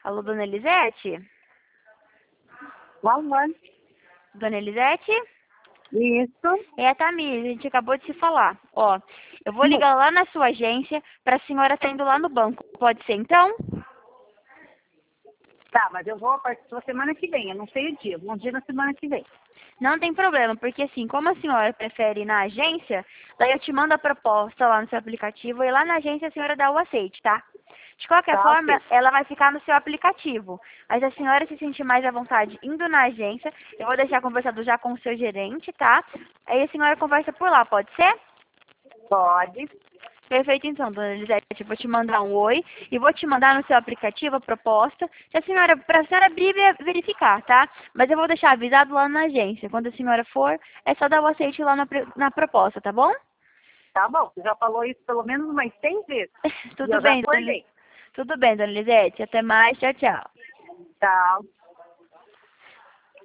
Alô, dona Elisete? Mamãe. Dona Elisete? Isso. É a Tamires, a gente acabou de se falar. Ó, eu vou ligar lá na sua agência para a senhora estar indo lá no banco. Pode ser, então? Tá, mas eu vou a partir da semana que vem. Eu não sei o dia. Um dia na semana que vem. Não tem problema, porque assim, como a senhora prefere ir na agência, daí eu te mando a proposta lá no seu aplicativo e lá na agência a senhora dá o aceite, tá? De qualquer Tá, forma, ok. ela vai ficar no seu aplicativo. Mas se a senhora se sentir mais à vontade indo na agência, eu vou deixar conversado já com o seu gerente, tá? Aí a senhora conversa por lá, pode ser? Pode. Perfeito, então, dona Elisete. Eu vou te mandar um oi e vou te mandar no seu aplicativo a proposta. Se a senhora, para a senhora abrir e verificar, tá? Mas eu vou deixar avisado lá na agência. Quando a senhora for, é só dar o aceite lá na proposta, tá bom? Tá bom. Você já falou isso pelo menos umas 6 vezes. E Tudo eu já bem, dona acordei. Tudo bem, dona Elisete. Até mais. Tchau, tchau. Tchau.